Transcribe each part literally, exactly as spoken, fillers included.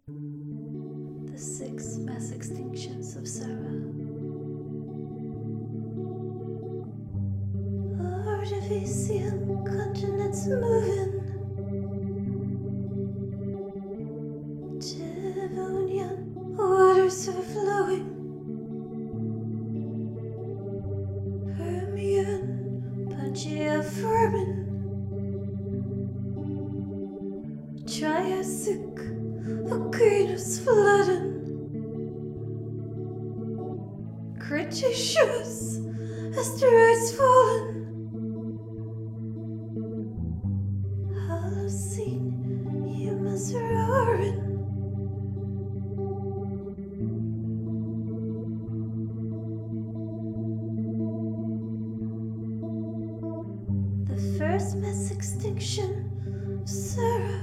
The six mass extinctions of Sarah. Artificial continents moving. Devonian waters are flowing. Permian, Pangea forming. Triassic volcanoes flooding. Cretaceous asteroids falling. Holocene humans roaring. The first mass extinction of Sarah.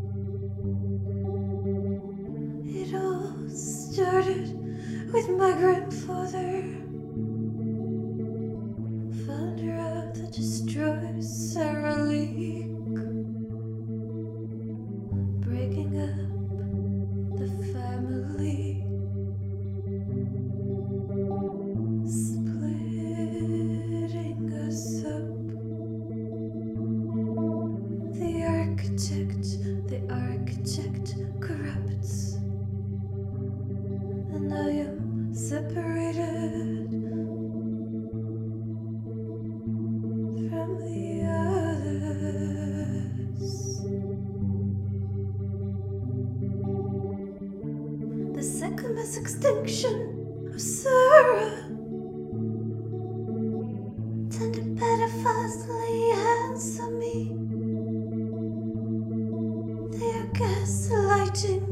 It all started with my grandfather, founder of the Destroy Sarah League, breaking up the family, splitting us up. The architect, the architect corrupts, and I am separated from the others. The second mass extinction of Sarah. Tender pedophiles lay hands on me. They are gaslighting,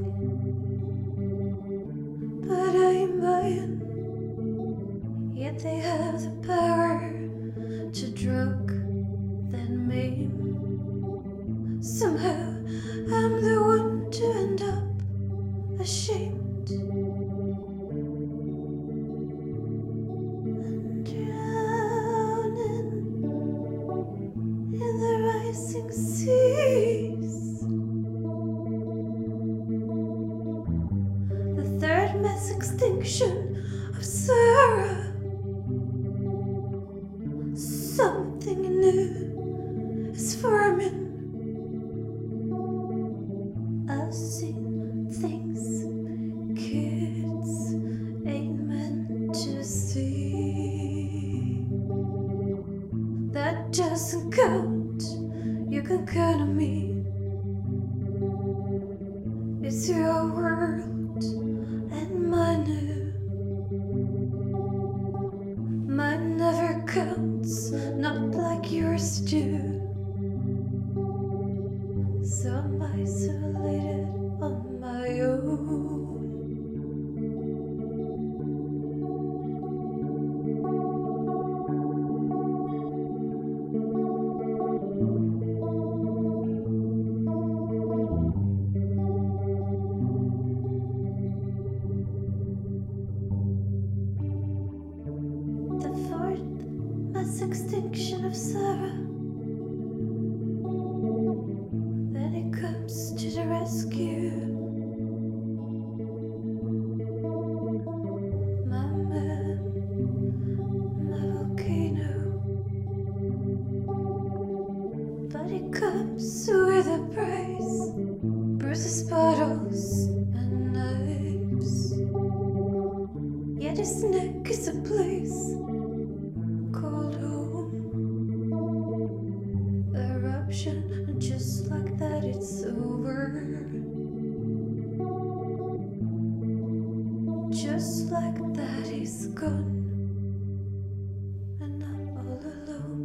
but I am mine. Yet they have the power to drug, then maim. Somehow I'm the one to end up ashamed and drowning in the rising seas. The third mass extinction of Sarah. Something new is forming. I've seen things kids ain't meant to see. That doesn't count. You can count on me. It's your world and mine. Mine never counts, not like yours do. So I'm isolated on my own. The fourth mass extinction of Sarah. Then it comes to the rescue. My man, my volcano. But it comes with a price. Bruises, bottles, and knives. Yet his neck is a place called home. Eruption, and just like that it's over. Just like that he's gone, and I'm all alone.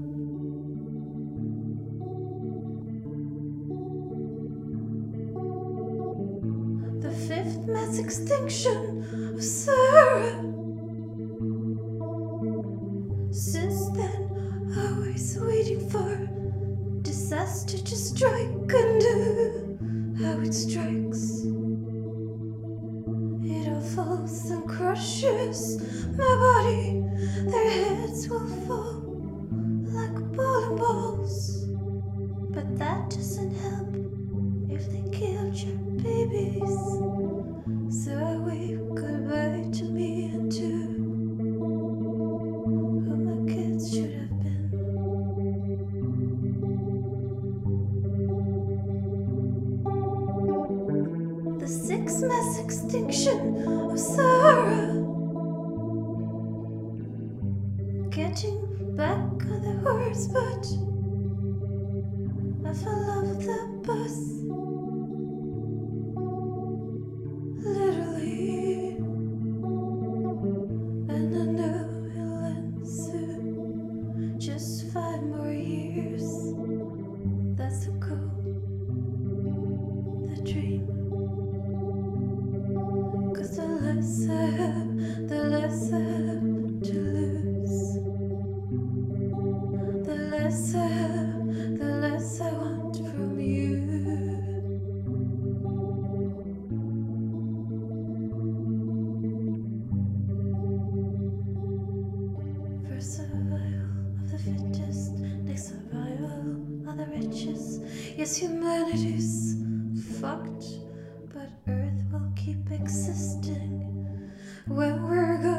The fifth mass extinction of Sarah. Since then, always waiting for disaster to strike and do how it strikes. It all falls and crushes my body. Their heads will fall like bowling balls. But that doesn't help if they killed your babies. the sixth mass extinction of Sahara. Getting back on the horse, but I fell off the bus. Literally. And I know it'll end soon. Just five more years. That's the goal, the dream. Cause the less I have, the less I have to lose. The less I have, the less I want from you. First survival of the fittest, next survival of the richest. Yes, humanity's fucked, but Earth will keep existing. When we're gone,